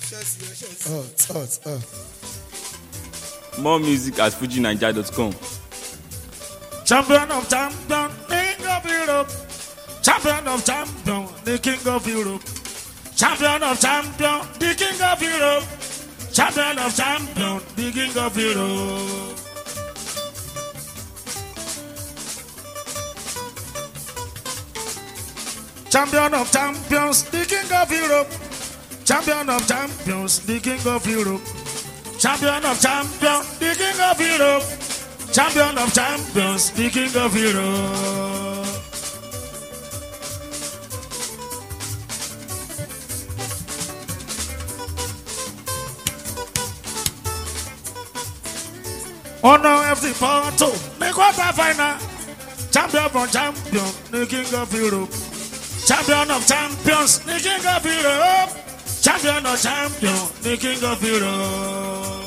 More music at fujinaija.com. Champion of champion, king of Europe. Champion of champion, the king of Europe. Champion of champion, the king of Europe. Champion of champion, the king of Europe. Champion of champions, the king of Europe. Champion of champions, the king of Europe. Champion of champions, the king of Europe. Champion of champions, the king of Europe. Honor FC Porto, the quarter final. Champion of champions, the king of Europe. Champion of champions, the king of Europe. Champion of champions, the king of Europe.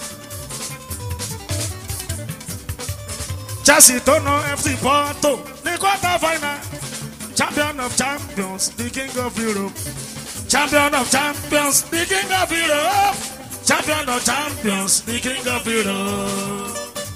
Chelsea Tono FC Porto, the quarter final. Champion of champions, the king of Europe. Champion of champions, the king of Europe. Champion of champions, the king of Europe.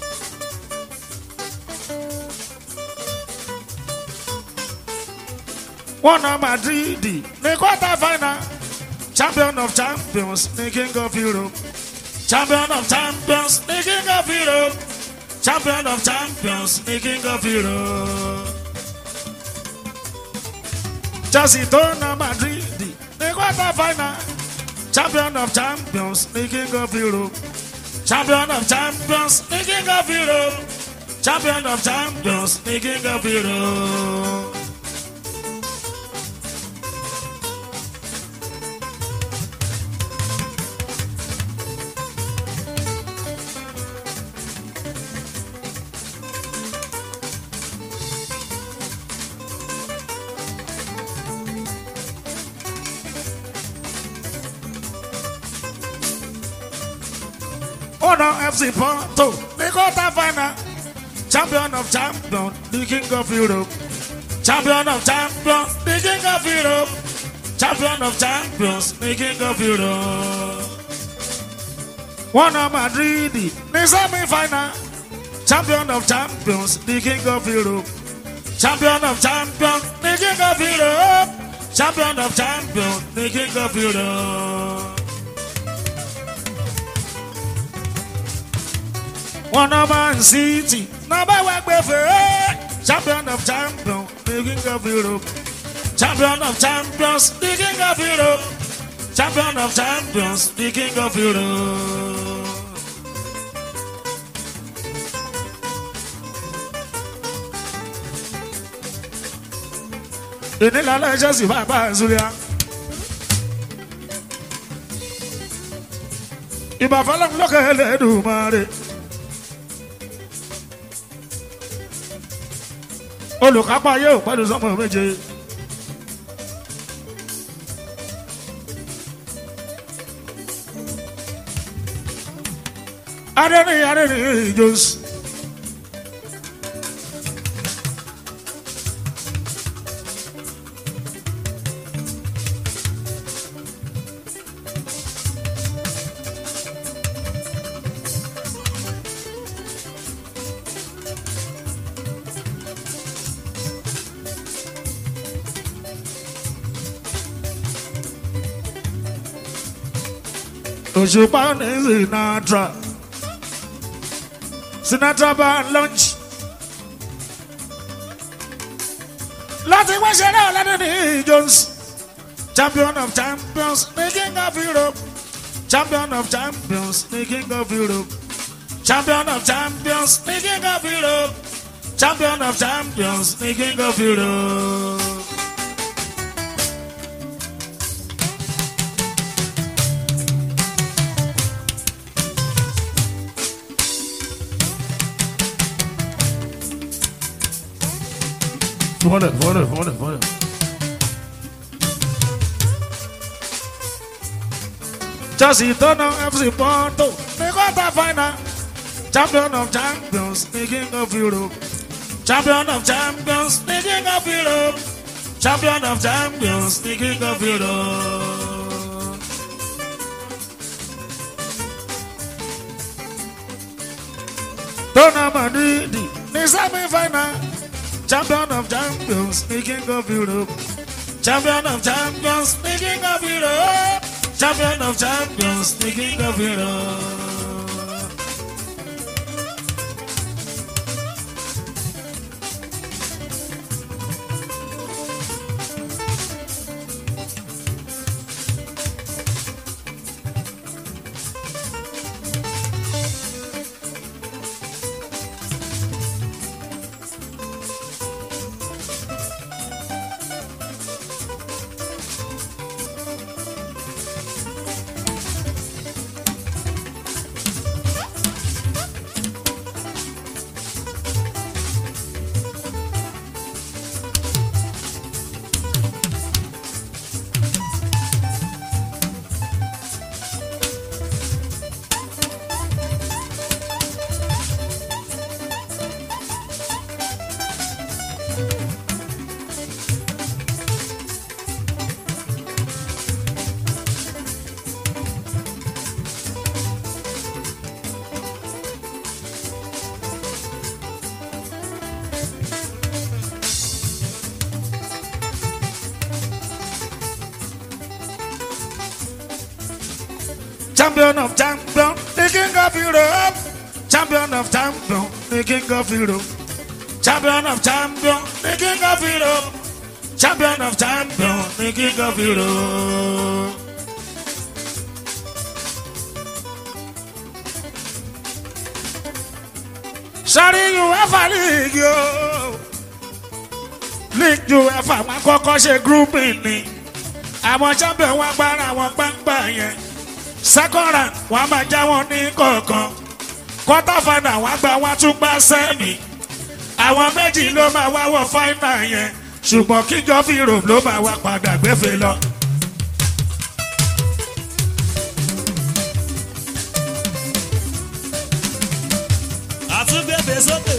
One of Madrid, the quarter final. Champion of champions, the king of Europe. Champion of champions, the king of Europe. Champion of champions, the king of Europe. Chelsea Tono Madrid, the quarter final. Champion of champions, the king of Europe. Champion of champions, the king of Europe. Champion of champions, the king of Europe. Honor FC Porto, the quarter final. Champion of champions, the king of Europe. Champion of champions, the king of Europe. Champion of champions, the king of Europe. One of Madrid, the semi-final. Champion of champions, the king of Europe. Champion of champions, the king of Europe. Champion of champions, the king of Europe. One of Man City, number one champion of champions, the king of Europe. Champion of champions, the king of Europe. Champion of champions, the king of Europe. Ìnílànà Chelsea bàbá Zulia. Ìbàfẹ́lẹ́ lókè Ẹlẹ́dùmarè. Olùkápá yóò pẹ̀lú sọ́mọ méje. Adẹ́ni Jones. Òṣùpá ní Sinatra. Sinatra bá lunch. Láti wá ṣeré Ọ̀làdẹ́ni Jones. Champion of champions, the king of Europe. Champion of champions, the king of Europe. Champion of champions, the king of Europe. Champion of champions, the king of Europe. Vole. Chelsea Tono FC Porto, the quarter final. Champion of champions, the king of Europe. Champion of champions, the king of Europe. Champion of champions, the king of Europe. Lona Madrid ní semi-final. Champion of champions, the king of Europe. Champion of champions, the king of Europe. Champion of champions, the king of Europe. Champion of champion, the king of Europe. Champion of champion, the king of Europe. Champion of champion, the king of Europe. Champion of champion, the king of Europe. Sorry, UEFA League, yo. League UEFA, wọn kọ́kọ́ ṣe grouping ni. Àwọn champion wọn gbára wọn gbangba yẹn. Second round wọn máa já wọn ní kọ̀ọ̀kan. Quarter final wọn gba wọn tún gbá sẹ́mi. Àwọn méjì ló máa wá wọ final yẹn. Ṣùgbọ́n King of Europe ló máa wá padà gbéfè lọ. Àtúngbèbè sókè.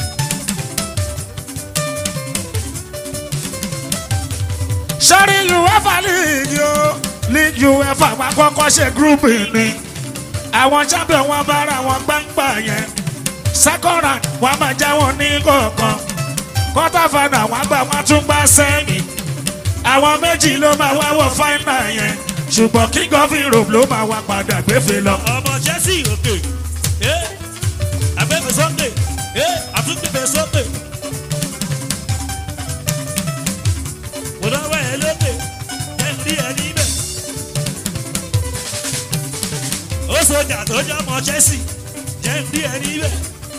Sọ́rí UEFA League yo. League UEFA wọn kọ́kọ́ ṣe grouping ni. Àwọn champion wọn bára wọn gbangba yẹn. Second round wọn máa já wọn ní kọ̀ọ̀kan. Quarter final wọn gbà wọn tún gbá sẹ́mi. Àwọn méjì ló máa wá wọ final yẹn. Ṣùgbọ́n King of Europe ló máa wá padà gbéfè lọ. Ọmọ Chelsea òkè. Àgbẹ̀bẹ̀ sókè. Àtúngbèbè sókè. Mo dáwọ́ ẹ lókè. Ẹni ẹni bẹ̀. Ó sọjà tó jẹ́ ọmọ Chelsea. Jẹ́ ní ẹni bẹ̀.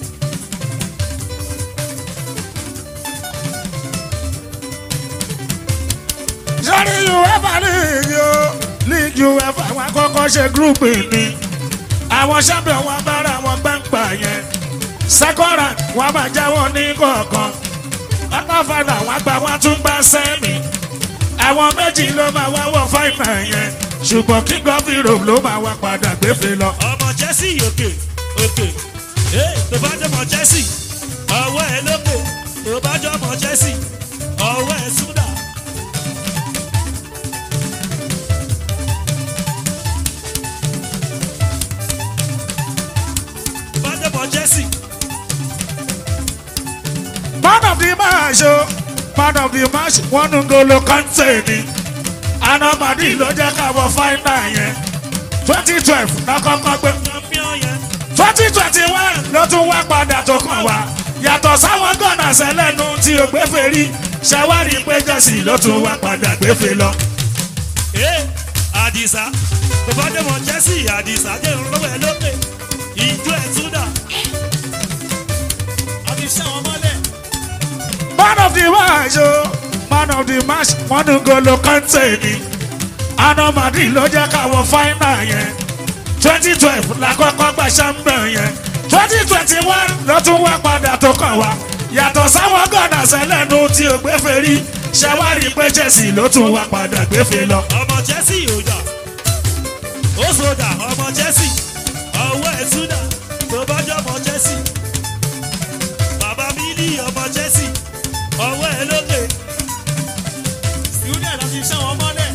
Sọ́rí UEFA League yo. League UEFA wọn kọ́kọ́ ṣe grouping ni. Àwọn champion wọn bára wọn gbangba yẹn. Second round wọn máa já wọn ní kọ̀ọ̀kan. Quarter final wọn gbà wọn tún gbá sẹ́mi. Àwọn méjì ló máa wá wọ final yẹn. Ṣùgbọ́n King of Europe ló máa wá padà gbéfè lọ. Ọmọ Chelsea òkè òkè. Tó bá jẹ́ ọmọ Chelsea, ọwọ́ ẹ lókè. Tó bá jẹ́ ọmọ Chelsea, ọwọ́ ẹ súdà. Tó bá jẹ́ ọmọ Chelsea. Man of the match o. Man of the match wọ́n ń golo Kante ni. Anamadi ló jẹ́ ká wọ final yẹn. 2012 lọ́kọ́kọ́ gbé. Champion yẹn. 2021 ló tún wá padà tó kàn wá. Yàtọ̀ sáwọn gọ́nà sẹ́lẹ̀nu tí o gbé fèrí. Ṣàwárí pé Chelsea ló tún wá padà gbéfè lọ. Àdìsá tó bá dé mọ Chelsea Àdìsá jẹ́ ìrànlọ́wọ́ ẹ lókè. Ìjọ ẹ̀ tún dà. Àdìsá wọn mọ́lẹ̀. Man of the match o. Man of the match wọ́n ń golo Kante ni. Anamadi ló jẹ́ ká wọ final yẹn. 2012 la kọ́kọ́ gba champion yẹn. 2021 ló tún wá padà tó kàn wá. Yàtọ̀ sáwọn gọ́nà sẹ́lẹ̀nu tí o gbé fèrí. Ṣàwárí pé Chelsea ló tún wá padà gbéfè lọ. Ọmọ Chelsea ò dà. Ó sọdà ọmọ Chelsea. Ọwọ́ ẹ̀ tún dà. Tó bá jẹ́ ọmọ Chelsea. Bàbá mi ní ọmọ Chelsea. Ọwọ́ ẹ̀ lókè. Student àti iṣẹ́ wọn mọ́lẹ̀.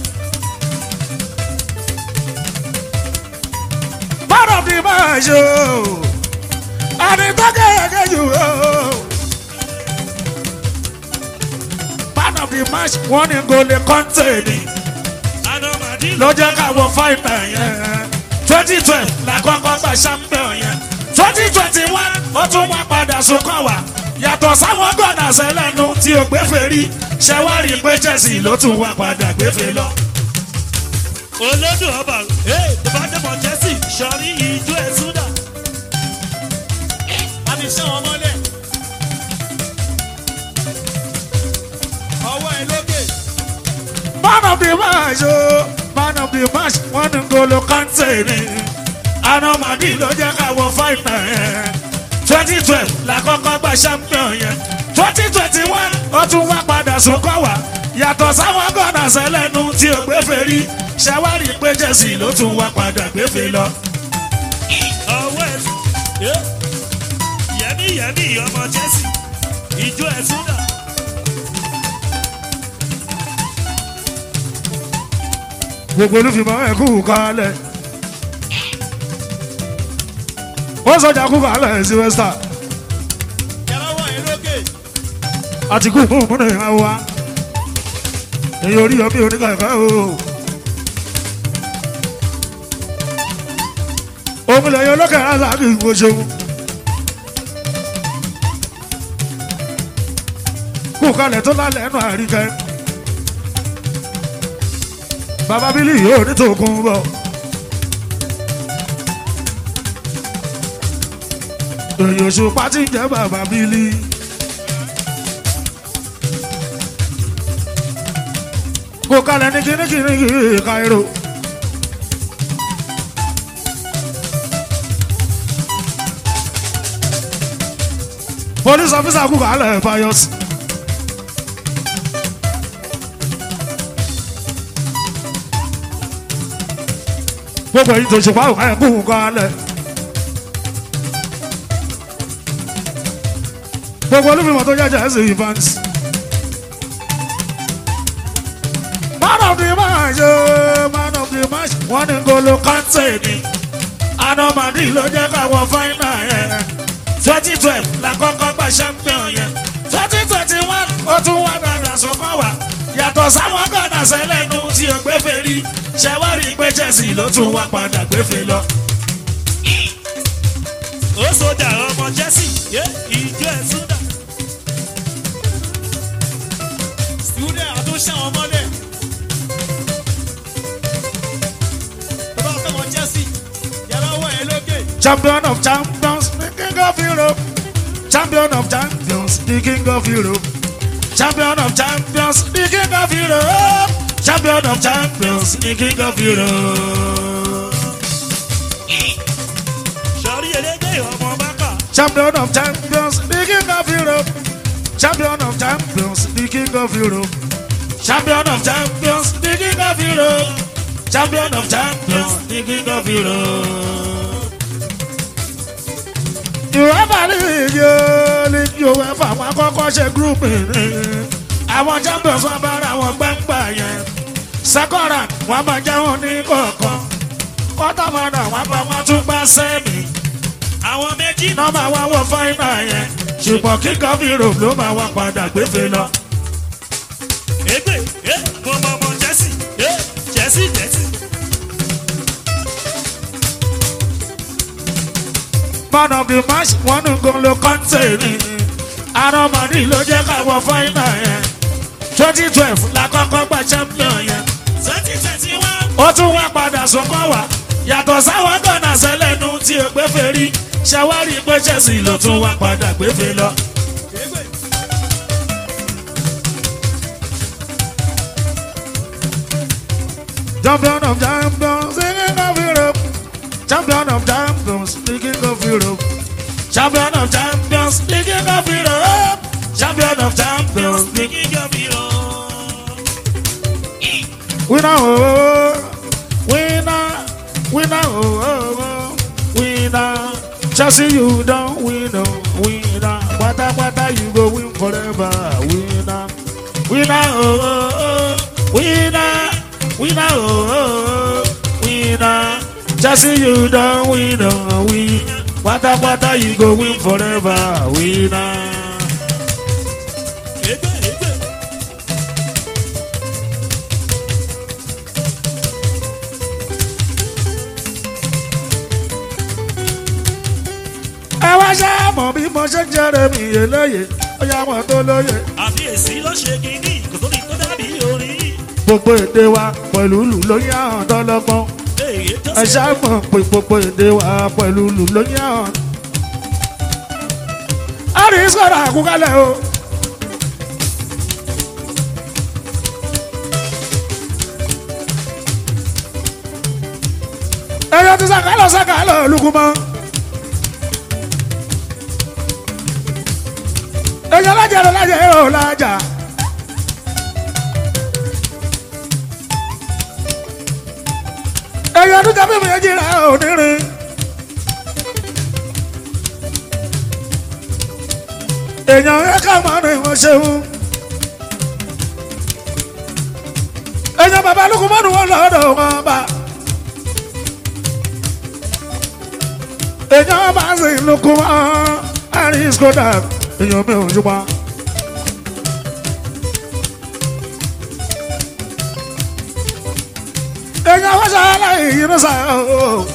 Man of the match o. ní tọ́kẹ́yẹ̀kẹ́ jù ó. Man of the match wọ́n ní gòlè kọ́ńtẹ̀ẹ̀nì ló jẹ́ káwọ́ fáìnà yẹn. 2012 làkọ́kọ́ gba champion yẹn. 2021 ó tún wá padà sókàn wá. Yàtọ̀ sáwọn gọ́nà sẹ́lẹ̀nu tí ò gbéfèé rí. Ṣẹ̀wárí pé Chelsea ló tún wá padà gbéfèé lọ. Olódò ọba tó bá dẹ́mọ̀ Chelsea sọ̀rí ìjọ ẹ̀ súdà. Àbí ṣé wọn mọ́lẹ̀? Ọwọ́ ẹ lókè. Man of the match o, man of the match wọ́n ní N'Golo Kante ni. Anamadi ló jẹ́ káwọ́ fáìnà yẹn. 2012 làkọ́kọ́ gba champion yẹn. 2021 ó tún wá padà sókàn wá. Yàtọ̀ sáwọn gọ́nà sẹ́lẹ̀nu tí ò gbéfèé rí. Ṣẹ̀wárí pé Chelsea ló tún wá padà gbéfèé lọ. Ọwọ́ ẹ̀ yẹmí ọmọ Chelsea ìjọ ẹ̀ súdà. Gbogbo olúfimọ́ ẹ̀ kú kalẹ̀. Ó sọjà kú kalẹ̀ sí Westa. Yàrá wọ̀ ẹ lókè. Àti kú fún múnà ìhà wa. Èyí orí ọbí oníkàkà o. Òmìnira yóò lókè rárá kí n wo ṣeun. Kú kalẹ̀ tó lálẹ́ ẹnu àríkẹ́. Bàbá Bílí yóò ní tòkun bọ̀. Èyí Òṣùpá ti ń jẹ́ Bàbá Bílí. Kò kalẹ̀ ní kìnnìkìnnì Cairo. Police officer kú kalẹ̀ Pius. Gbogbo èyí tó ṣe pa òkà ẹ̀kú kalẹ̀. Gbogbo olúfimọ̀ tó jẹ́jẹ́ sí Evans. Man of the match, man of the match, wọ́n ní N'Golo Kante ni. Anamadi ló jẹ́ káwọn fáínà yẹn. 2012 làkọ́kọ́ gba champion yẹn. 2021 ó tún wá padà sókàn wá. Yàtọ̀ sáwọn gọ́nà sẹ́lẹ̀nu tí ò gbéfèé rí. Ṣẹ̀wárí pé Chelsea ló tún wá padà gbéfèé lọ. Ó sọjà ọmọ Chelsea ìjọ ẹ̀ súdà. Student àtúnṣe wọn mọ́lẹ̀. Tó bá fẹ́ wọn Chelsea. Yàrá wọ̀ ẹ lókè. Champion of champions, the king of Europe. Champion of champions, the king of Europe. Champion of champions, the king of Europe. Champion of champions, the king of Europe. Sọ̀rí elédè ọmọ Bákà. Champion of champions, the king of Europe. Champion of champions, the king of Europe. Champion of champions, the king of Europe. Champion of champions, the king of Europe. UEFA league UEFA wọn kọ́kọ́ ṣe group ni. Àwọn champions wọn bára wọn gbẹ́ngbà yẹn. Second round wọn máa jẹ́ wọn ní kọ̀ọ̀kan. Quarter final wọn bá wọn tún gbá sẹ́mi. Àwọn méjì Náà máa wá wọ final yẹn. Ṣùgbọ́n king of Europe ló máa wá padà gbéfèé lọ. Egbe mo mọ ọmọ Chelsea Chelsea. Man of the match wọ́n ní N'Golo Kante ni. Anamadi ló jẹ́ káwọ́ final yẹn. 2012 làkọ́kọ́ gba champion yẹn. 2021 Ó tún wá padà sókàn wá. Yàtọ̀ sáwọn gọ́nà sẹ́lẹ̀nu tí ò gbéfèé rí. Ṣẹ̀wárí pé Chelsea ló tún wá padà gbéfèé lọ. Champion of champions, the king of Europe. Champion of champions, the king of Europe. Champion of champions, the king of Europe. Champion of champions, the king. king of Europe. Winner, oh, winner, oh, winner. Chelsea, you don't win, oh, winner. Wata, you go win forever, winner. Winner, oh, winner, oh, winner. Chelsea, you don't win, oh, winner. pátápátá you go win forever winner. ẹ wá ṣáàmù bí mo ṣe ń jẹrẹ mi eléyè ó yá wọn tó lóye. àbíyèsí ló ṣe kínní kò tó ní tó dàbí orin. gbogbo èdè wa pẹ̀lú lù lóyún àwọn tọ́lọ́gbọ́n. ẹ ṣáàmù pé gbogbo èdè wa pẹ̀lú lù lóyún àwọn. a rí sọ̀rọ̀ àkúkálẹ̀ o. ẹyọ ti sàkálọ̀ olùkùmọ̀. ẹyọ lájà ò lájà. ẹyọ ọdún jábí mi ẹjì rà onírin. èèyàn ẹ̀ka máa ní wọ́n ṣeun. èèyàn bàbá Lukumanu wọn lọ́dọ̀ wọn bá. èèyàn bá sì Lukumanu àrí skoda èèyàn mi ò jùmọ̀. èèyàn wọ́n ṣàlàyé yìí ló sà ó.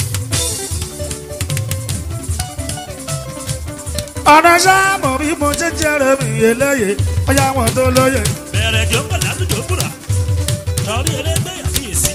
ọ̀nà sáàmù bí mo ṣe jẹ́rẹ̀ mi eléyè ọjà wọn tó lóye. bẹ̀rẹ̀ jọ́pọ̀ látújọ́ kúrà lórí ẹlẹ́gbẹ́ àfiyèsí.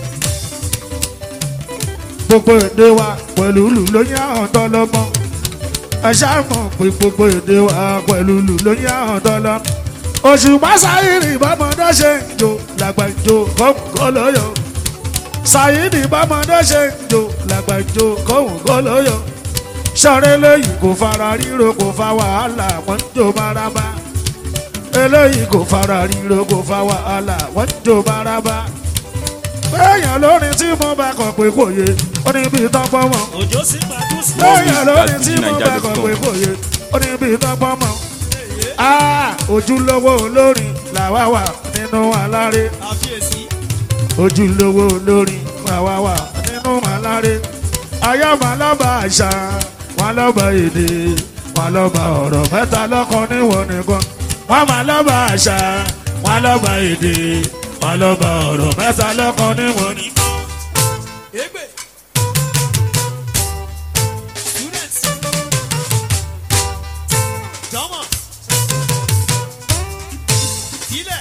gbogbo èdè wa pẹ̀lú lù lóyún àwọn tọ́lọ́mọ. ẹ sáàmù pé gbogbo èdè wa pẹ̀lú lù lóyún àwọn tọ́lọ́mọ. oṣù másáyìrì bọ́mọdé ṣe ń jò làgbàjò kọ́ńkọ́ lóyò. Sayidi bọ́mọdé ṣe ń jò làgbàjò kọ́ńkọ́ lóyò. sọ̀rọ̀ eléyìí kò fara ríro kò fa wàhálà wọ́n ń jò maraba. eléyìí kò fara ríro kò fa wàhálà wọ́n ń jò maraba. èèyàn lórin tí mo bá kọ̀ pé kò yé ó ní bí tọ́pọ̀ mọ́. òjò sí gbàdúrà sí. èèyàn lórin tí mo bá kọ̀ pé kò yé ó ní bí tọ́pọ̀ mọ́. ojúlówó olórin làwa wà nínú aláré. àfiyèsí. ojúlówó olórin làwa wà nínú aláré. ayọ́mọ lọ́ba àṣà wọn lọ́ba èdè wọn lọ́ba ọ̀rọ̀ mẹ́ta lọ́kàn níwọ̀n nìkan. wọ́n máa lọ́ba àṣà wọn lọ́ba èdè wọn lọ́ba ọ̀rọ̀ mẹ́ta lọ́kàn níwọ̀n nìkan. Egbe. Students. Jọmọ. Sílẹ̀.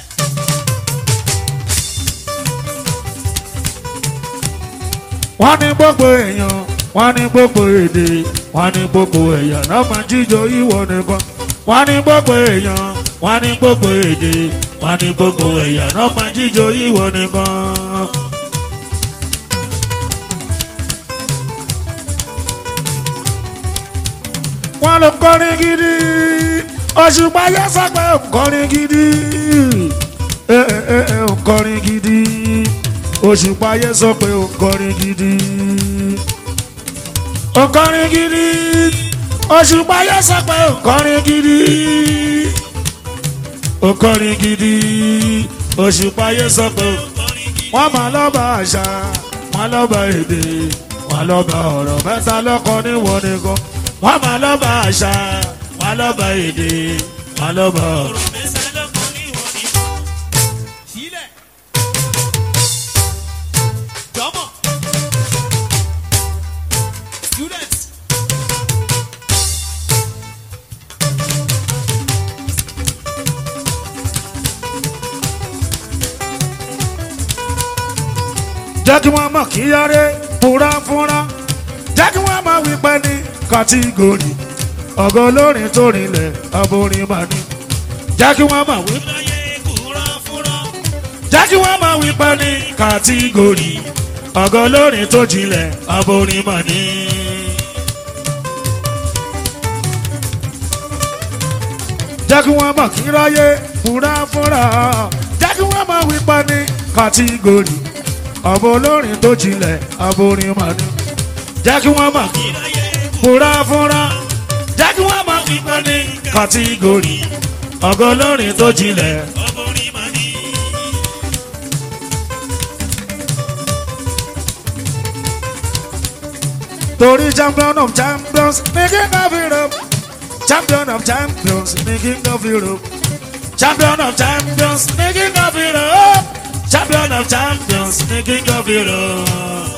wọ́n ní gbogbo èèyàn wọ́n ní gbogbo èdè wọ́n ní gbogbo ẹ̀yà náà máa jíjọ ìwọ nìkan. wọ́n ní gbogbo èèyàn wọ́n ní gbogbo èdè wọ́n ní gbogbo ẹ̀yà náà máa jíjọ ìwọ nìkan. wọ́n ló kọrin gidi Òṣùpá yẹ sọ pé kọrin gidi kọrin gidi Òṣùpá yẹ sọ pé kọrin gidi kọrin gidi Òṣùpá yẹ sọ pé kọrin gidi kọrin gidi Òṣùpá yẹ sọ pé wọ́n máa lọ́ba àṣà wọ́n lọ́ba èdè wọ́n lọ́ba ọ̀rọ̀ mẹ́ta lọ́kàn níwọ̀n nìkan. wọ́n máa lọ́ba àṣà wọ́n lọ́ba èdè wọ́n lọ́ba ọ̀rọ̀. Sílẹ̀. Jọmọ. Students. jẹ́ kí wọ́n mọ̀ kí yáre fúnra fúnra jẹ́ kí wọ́n mọ̀ wípé ní kàtígórì ọ̀gá olórin tó rinlẹ̀ aborin mà ní. jẹ́ kí wọ́n mọ̀ wípé jẹ́ kí wọ́n mọ̀ wípé ní kàtígórì ọ̀gá olórin tó jinlẹ̀ aborin mà ní. jẹ́ kí wọ́n mọ̀ kí ráyé fúnra fúnra jẹ́ kí wọ́n mọ̀ wípé ní kàtígórì ọ̀bọ olórin tó jinlẹ̀ aborin mà ní. jẹ́ kí wọ́n mọ̀ fúnra fúnra jẹ́ kí wọ́n mọ̀ wípé ní kàtígórì ọ̀gá olórin tó jinlẹ̀. Torí champion of champions, the king of Europe. Champion of champions, the king of Europe. Champion of champions, the king of Europe. Champion of champions, the king of Europe.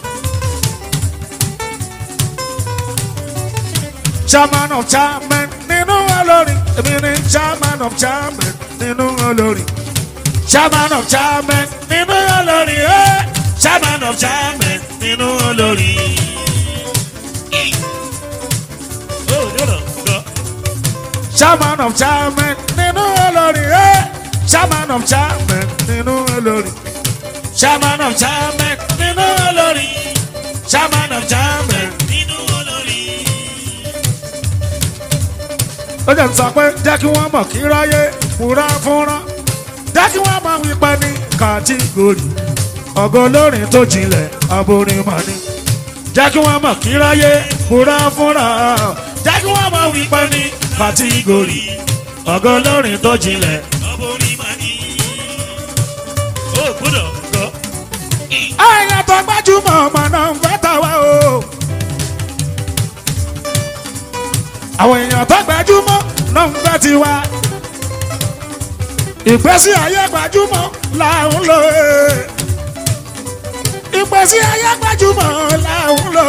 Chairman of chairman, nínú olórin. Èmi ni chairman of chairman, nínú olórin. Chairman of chairman, nínú olórin. Chairman of chairman, nínú olórin. Chairman of chairman, nínú olórin. Chairman of chairman, nínú olórin. Chairman of chairman, nínú olórin. Chairman of chairman, nínú olórin. Ó jẹ́ sọ pé jẹ́ kí wọ́n mọ̀ kí ráyé múra fúnra. Jẹ́ kí wọ́n mọ̀ wípé ní kàtígórì. Ọ̀gá olórin tó jinlẹ̀ aborin mọ̀ ni. Jẹ́ kí wọ́n mọ̀ kí ráyé múra fúnra. Jẹ́ kí wọ́n mọ̀ wípé ní kàtígórì. Ọ̀gá olórin tó jinlẹ̀ aborin mọ̀ ni. Ó gbọ́dọ̀ gbọ́. Àyàn tó gbajúmọ̀ ọmọ náà ń fẹ́ tàwa o. Àwọn èèyàn tó gbajúmọ̀ náà ń fẹ́ tiwa. Ìgbésí ayé gbajúmọ̀ là ń lò. Ìgbésí ayé gbajúmọ̀ là ń lò.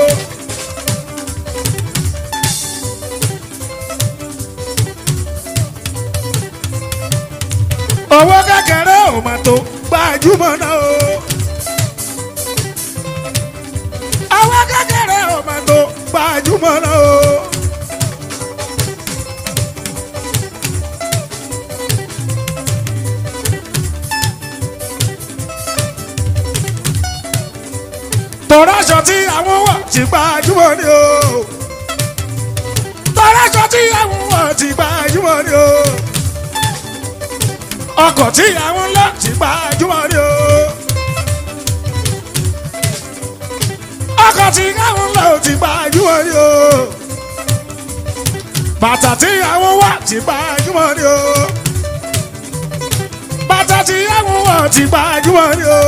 Owó kékeré ò mà tó gbajúmọ̀ náà o. Owó kékeré ò mà tó gbajúmọ̀ náà o. Tọ́ráṣọ tí àwọn wọ̀ ti gbajúmọ̀ ni o. Tọ́ráṣọ tí àwọn wọ̀ ti gbajúmọ̀ ni o. Ọkọ̀ tí àwọn lọ ti gbajúmọ̀ ni o. Ọkọ̀ tí àwọn lọ ti gbajúmọ̀ ni o. Bàtà tí àwọn wọ̀ ti gbajúmọ̀ ni o. Bàtà tí àwọn wọ̀ ti gbajúmọ̀ ni o.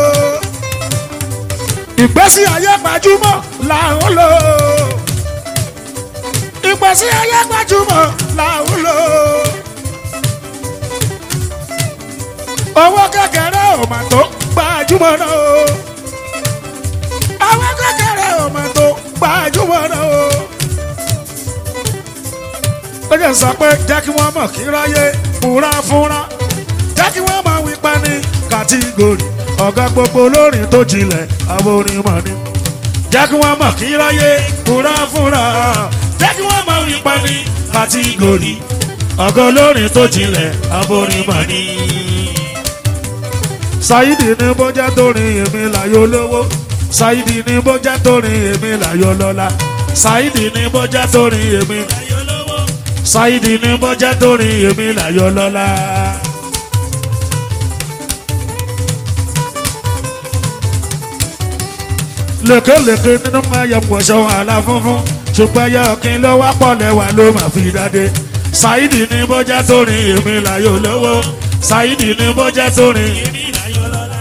Ìgbésí ayé gbajúmọ̀ là ń lò. Ìgbésí ayé gbajúmọ̀ là ń lò. Owó kékeré ò mà tó gbajúmọ̀ náà o. Owó kékeré ò mà tó gbajúmọ̀ náà o. Ó jẹ́ sọ pé jẹ́ kí wọ́n mọ̀ kí ráyé múra fúnra. Jẹ́ kí wọ́n mọ̀ wípé ní kàtígórì. Ọ̀gá gbogbo olórin tó jinlẹ̀ aborin mọ̀ ni. Jẹ́ kí wọ́n mọ̀ kí ráyé múra fúnra. Jẹ́ kí wọ́n mọ̀ wípé ní kàtígórì. Ọ̀gá olórin tó jinlẹ̀ aborin mọ̀ ni. Saidi ní bójá torin èmi láyò lówó. Saidi ní bójá torin èmi láyò lọ́lá. Saidi ní bójá torin èmi láyò lówó. Saidi ní bójá torin èmi láyò lọ́lá. Lékelèké nínú ẹyẹ pọ̀ṣọ́ àlà funfun. Ṣùgbọ́n ẹyẹ ọ̀kìn ló wá pọ̀ lẹ́wà ló máa fi dáde. Saidi ní bójá torin èmi láyò lówó. Saidi ní bójá torin èmi láyò lọ́lá.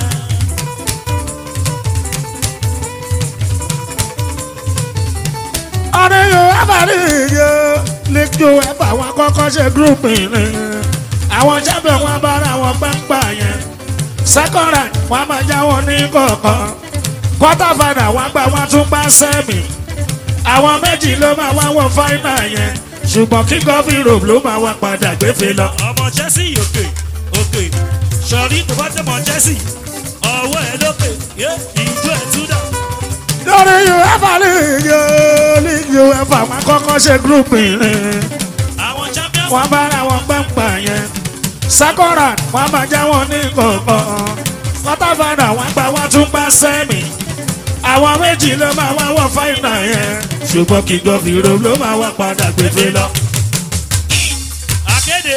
Ọ̀rẹ́ yóò abàrí yẹ lẹ́jọ́ ẹ̀fà wọn kọ́kọ́ ṣe gúrúùpù ni. Àwọn jábẹ̀ wọn bára wọn gbàgbà yẹn. Sẹ́kọ̀rẹ̀ wọn máa já wọn ní kọ̀ọ̀kan. Quarter final wọn gbà wọn tún gbá sẹ́mì. Àwọn méjì ló máa wá wọ fáínà yẹn. Ṣùgbọ́n King of Europe ló máa wá padà gbéfe lọ. Ọmọ Chelsea òkè òkè sọ̀rí tó bá tẹ̀ mọ́ Chelsea ọwọ́ ẹ̀ lókè ìjọ ẹ̀ túdà. Lórí UEFA League UEFA wọn kọ́kọ́ ṣe gúrúùpù yẹn. Àwọn champions Wọ́n bára wọn gbàgbà yẹn. Second round wọ́n máa já wọn ní kọ̀ọ̀kan. Quarter final wọn gbà wọn tún gbá sẹ́mì. Àwọn méjì ló máa wá wọ fáínà yẹn. Ṣùgbọ́n King of Europe ló máa wá padà gbéfe lọ. akéde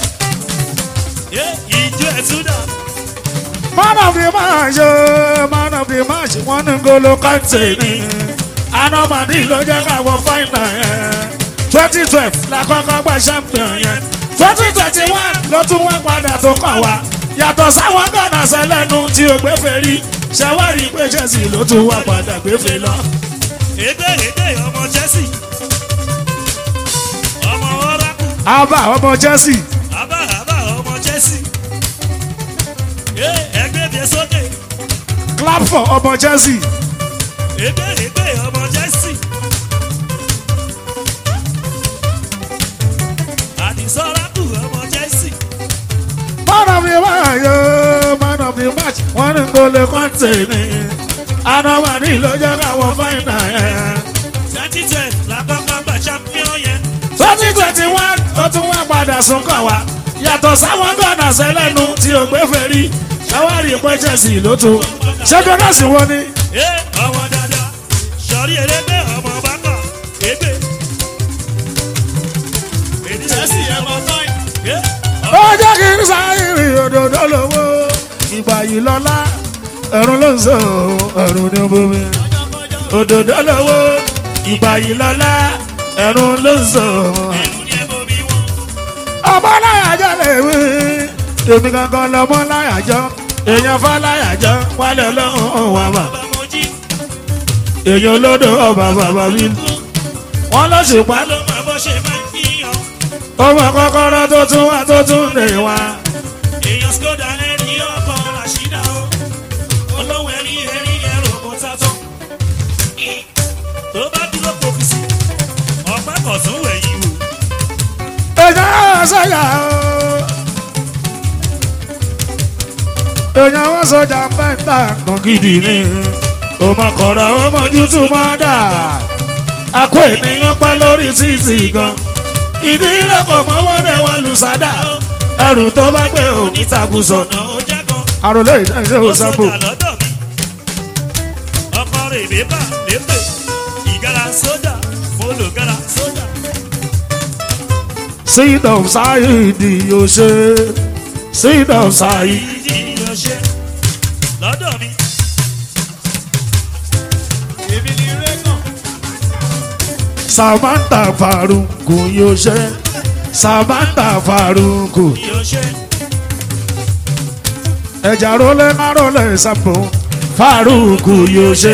ìjọ ẹ̀ túdà. Man of the match, wọ́n ní N'Golo Kante ni. Anamadi ló jẹ́ káwọn fáínà yẹn. 2012 la kọ́kọ́ gba champion yẹn. 2021 ló tún wá padà tó kàn wá. Yàtọ̀ sáwọn gánà sẹ́lẹ̀nu tí o gbé fèrí. Ṣẹ̀wárí pé Chelsea ló tún wá padà gbé fè lọ. Ègbé ọmọ Chelsea. Ọmọ Oracle. Abba ọmọ Chelsea. Abba ọmọ Chelsea. Ẹgbẹ́ bíi sókè. Clap for ọmọ Chelsea. Ègbé ọmọ Chelsea. Àdìsọ́ Oracle ọmọ Chelsea. Man of the match, wọ́n ní kò lè kọ́ńtẹ̀ẹ̀nì. Anamani ló jẹ́ káwọn fáìnà yẹn. 2012 làkọ́kọ́ gba champion yẹn. 2021 ó tún wá padà sún kàn wá. Yàtọ̀ sáwọn gọ́nà sẹ́lẹ̀nu tí ò gbé fèrí. Ṣáwárì pé Chelsea ló tó. Ṣé gbọ́dọ̀ sí wọn ni? Ọmọ dada sọrí erégbé ọmọ bákà égbé. Chelsea ẹ̀ mọ̀ tán. Ó jẹ́ kí n sáyìrì òdòdó lówó. Ìgbà yìí lọ́lá ẹ̀rùn ló ń sọ ẹ̀rùn ní bomi. Òdòdó lówó ìgbà yìí lọ́lá ẹ̀rùn ló ń sọ. Ọmọ láyàjọ́ lè wí. Èmi gangan lọmọ láyàjọ́. Èèyàn fá láyàjọ́ wálé ọlọ́run wà mà. Èèyàn olódò ọba bàbá mi. Wọ́n lọ ṣùpá. Ọmọ kọ́kọ́rọ́ tó tún wá tó tún lè wá. Èèyàn skoda ẹni ọkọ̀ làṣídà o. Olówó ẹni ẹrù kò tátọ́. Tó bá dúró pòfìsì, ọ̀pá kọ̀ tún wẹ̀yìn wò. Èèyàn sọ̀yà o. Èèyàn wọ́n sọ̀jà pẹ́ńtà kan gidi ni. Ọmọ kọ̀ọ̀rọ̀ ọmọjú tún máa dà. Àkó ènìyàn pẹ́ lórí títì gan. Ìdílé kò mọ́wọ́ dẹ̀ wọ́n lu sádà. Ẹrù tó bá gbé òní takùsọ̀. Àròlé ìdájọ́ òsàbò. Ọkọ rẹ̀ bébà lépè. Ìgara sódà, mo lò gara sódà. Sídọ̀ sáyìdì yóò ṣe. Sídọ̀ sáyìdì. Ìdí yóò ṣe lọ́dọ̀ mi. Èmi ni Rẹ́gàn. Samantha Faruku yóò ṣe. Samantha Faruku. Yóò ṣe. Ẹja rólé márólé sàpò. Faruku yóò ṣe.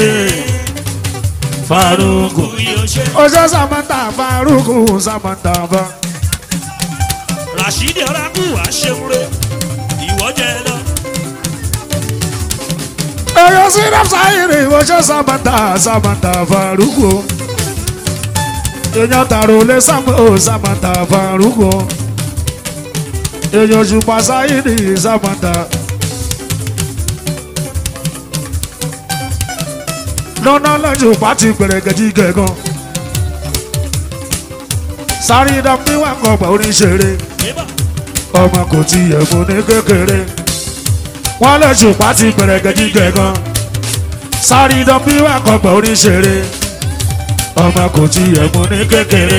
Faruku. Yóò ṣe. Ó ṣe Samantha Faruku Samantha Faruku. Rashidi Oracle wá ṣeunre. Ìwọ jẹ lọ. Èèyàn sí Sáyìrì ó ṣe Samantha Faruku. Èèyàn tàrólé Samantha Faruku. Èèyàn ṣùpá Sáyìrì Samantha. Lọ́nà lọ́jọ́ pàtí gbẹ̀rẹ̀gẹ̀jì gẹ̀gàn. Sáré dàbí wà kọ̀gbà oníṣẹ́rẹ́. Ọmọ kò tí yẹ fún ní kékeré. Wọ́n lọ́jọ́ pàtí gbẹ̀rẹ̀gẹ̀jì gẹ̀gàn. Sáré dàbí wà kọ̀gbà oníṣẹ́rẹ́. Ọmọ kò tí yẹ fún ní kékeré.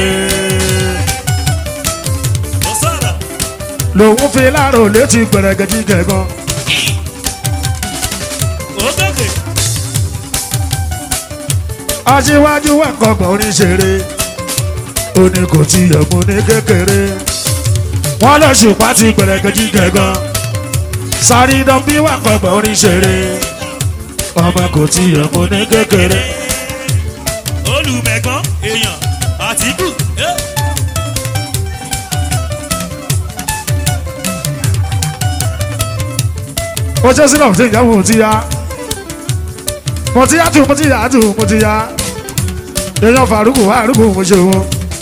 Lòun fi láàrò létí gbẹ̀rẹ̀gẹ̀jì gẹ̀gàn. Aṣíwájú wà kọ̀gbà oníṣẹ́rẹ́. Ó ní kò tí yẹ fún ní kékeré. Wọ́n lọ ṣùpá ti gbẹ̀rẹ̀gẹ̀jì gẹ̀gàn. Sáré dọ́bí wà kọ̀gbà oníṣẹ́rẹ́. Ọmọ kò tí yẹ fún ní kékeré. Olùmẹ̀gán èèyàn Àtíkù. Ó ṣe sínú ọ̀sẹ̀ ìyàwó ti ya. Mo ti yá tù mo ti yá tù mo ti yá. Èèyàn Faruku mo ṣe wọn.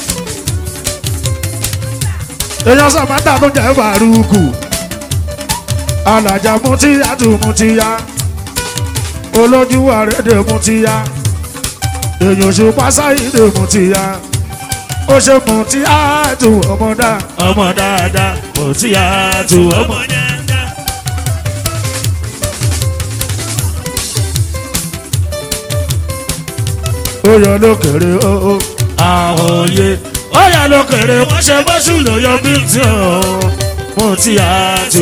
Èèyàn Samantha tó jẹ́ Faruku. Alájà mo ti yá tù mo ti yá. Olójú àrédè mo ti yá. Èèyàn ṣùpá Sáyìdì mo ti yá. Ó ṣe mo ti yá tù ọmọ dáadáa. Mo ti yá tù ọmọ dáadáa. Ó yọ lókèrè ó àhòye. Ó yọ lókèrè wọ́n ṣe bọ́ṣù ló yọ bí tí ó. Mo ti yá tù.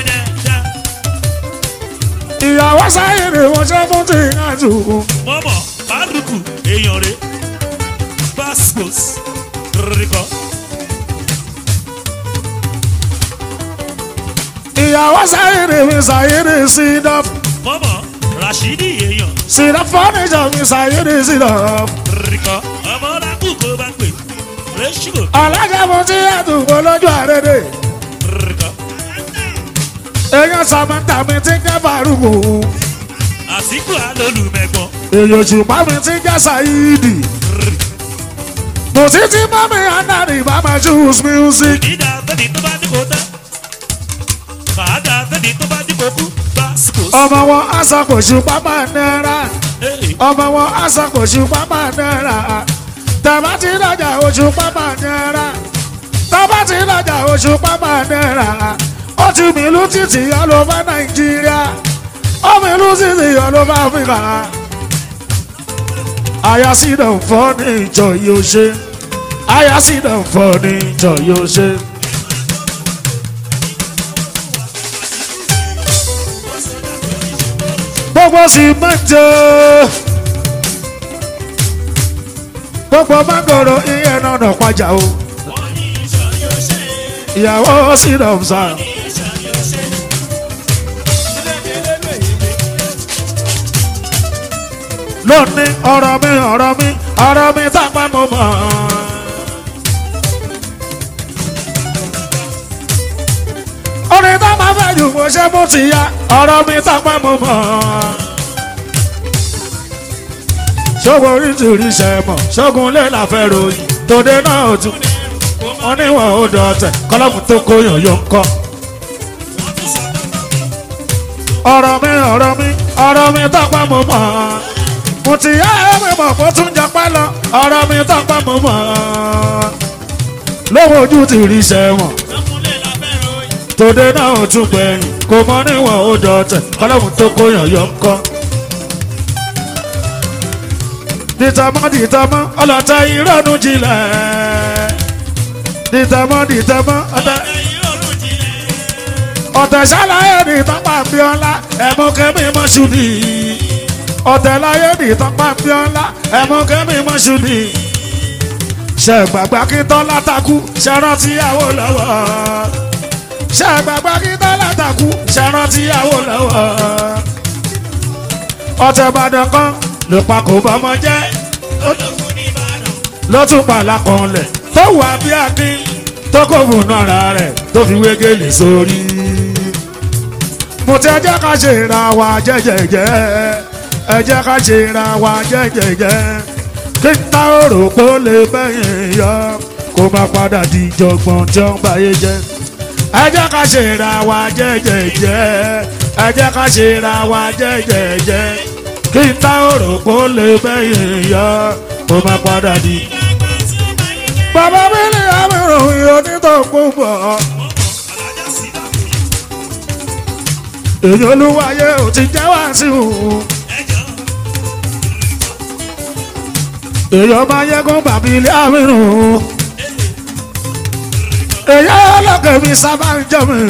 Ìyàwó Sáyìdì wọ́n ṣe mo ti yá tù. Mọ́mọ́ Faruku èèyàn rẹ̀ passport rìkọ́. Ìyàwó Sáyìdì mi Sáyìdì sí dọ́p. Mọ́mọ́ Rashidi èèyàn. Sídà fọ́nìṣọ̀ mi ṣàyẹ̀dì sídà. Rìkọ́ ọmọ rákù kó bá pè. Rẹ́ṣíkò. Alájà mo ti àdúgbò lójú àrèdè. Rìkọ́. Èèyàn Sàmẹ́ntà mi ti jẹ́ Fàrúkù. Àsìkò àlólùmẹ̀gbọ́n. Èèyàn Òṣùpá mi ti jẹ́ Sàyídì. Mo ti ti mọ́ mi Anari Mama Choose Music. Ìdá fẹ́ni tó bá dìbò tán. Fàádà fẹ́ni tó bá dìbò kú. Básìkò. Ọmọ wọn aṣọ kò ṣùpá máa náírà. Ọmọ wọn aṣọ kò ṣùpá máa náírà. Tàbá ti lọ́jà Òṣùpá máa náírà. Tàbá ti lọ́jà Òṣùpá máa náírà. Ó ti mìlú títì all over Nàìjíríà. Ó mìlú títì all over Africa. Àyà sí dàn fọ́ ní ìjọ yóò ṣe. Àyà sí dàn fọ́ ní ìjọ yóò ṣe. Gbogbo sì mẹ́jọ. Gbogbo mángòrò iye náà nà pàjá o. Ìyàwó sí dàn sá. Lónìí ọ̀rọ̀ mi tápá mo mọ̀. Orin tó máa fẹ́ jù mo ṣe mú ti ya ọ̀rọ̀ mi tápá mo mọ̀. Ṣógun oríṣiríṣi ẹ̀mọ̀ ṣógun lè láfẹ́ ròyìn tòde náà ò tún. Wọ́n níwọ̀n ó dọ̀tẹ̀ kọ́lọ́mù tó kóyàn yóò ń kọ́. Ọ̀rọ̀ mi tápá mo mọ̀. Mo ti yá ẹ̀mí mọ̀ kó tún jọpẹ́ lọ ọ̀rọ̀ mi tápá mo mọ̀. Lówó ojú ti rí sẹ́wọ̀n. Tòde náà ò tún gbẹ̀yìn kò mọ níwọ̀n ó dọ̀tẹ̀ kọ́lọ́mù tó kóyàn yọ ń kọ́. Dìtàmọ́ ọlọ́tà ìrọ̀nù jinlẹ̀. Dìtàmọ́ ọ̀tẹ̀ ṣàlàyé ní tọ́pà Bíọ́lá ẹ̀mú kẹ́mi mọ́ṣúdì. Ọ̀tẹ̀ láyé ní tọ́pà Bíọ́lá ẹ̀mú kẹ́mi mọ́ṣúdì. Ṣẹ̀gbàgbà kí Tọ́lá takú ṣẹ̀rántí Awólọ́wọ̀. Ṣẹ̀gbàgbà kí Tọ́lá takú ṣẹ̀rántí Awólọ́wọ̀. Ọ̀tẹ̀ Ìbàdàn kan ló pa kò bọ́mọ jẹ́. Ló tún pàlà kan lẹ̀ tó wà bí Akin tó kò fún ara rẹ̀ tó fi wé gèlè sórí. Mo ti ẹ jẹ́ ká ṣe ra wa jẹ́jẹ́jẹ́. Ẹ jẹ́ ká ṣe ra wa jẹ́jẹ́jẹ́. Kí n ta òrò pé ó lè bẹ́yìn yọ kó má padà di jọgbọ́n tí ó ń báyé jẹ́. Ẹ jẹ́ ká ṣe ra wa jẹ́jẹ́jẹ́. Ẹ jẹ́ ká ṣe ra wa jẹ́jẹ́jẹ́. Kí n ta òrò pé ó lè bẹ́yìn yọ kó má padà di. Bàbá mi ní àmì ìròyìn onítọ̀kùn bọ̀. Èyí olúwayé ò ti jẹ́ wá sí òun. Èyí ọmọ ayégún bàbí ilé àmì ìrùn. Èyí ọlọ́kẹ́ mi sábà ń jẹ́ mi.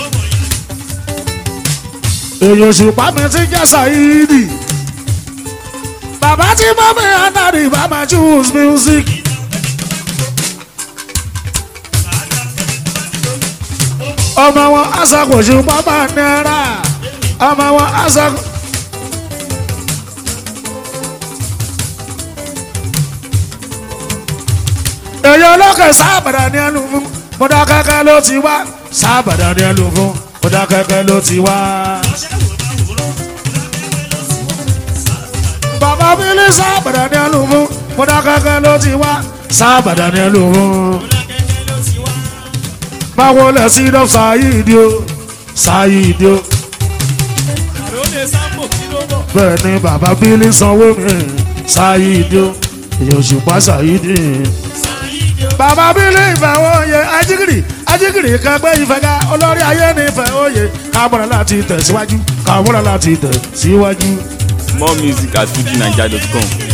Èyí Òṣùpá mi ti jẹ́ Sàyídì. Bàbá tí mọ́ mi Anari Mama Choose Music. Ọmọ wọn aṣàkó Òṣùpá máa náírà. Ọmọ wọn aṣàkó. Èyí olókè sábàdà ní ẹnu fún Mọdákẹ́kẹ́ ló ti wá. Sábàdà ní ẹnu fún Mọdákẹ́kẹ́ ló ti wá. Bàbá mi ní sábàdà ní ẹnu fún Mọdákẹ́kẹ́ ló ti wá. Sábàdà ní ẹnu fún. Báwo lẹ sí lọ Sàyídì o, Sàyídì o. Bẹ́ẹ̀ ni bàbá Bílí sanwó mi, Sàyídì o. Èyí Òṣùpá Sàyídì. Bàbá Bílí ìfẹ́ òye ajígìrì kẹgbẹ́ ìfẹ́gá olórí ayé ní ìfẹ́ òye. Káàbọ̀rọ̀ láti tẹ̀síwájú, káàbọ̀rọ̀ láti tẹ̀síwájú. More music at FujiNiger.com.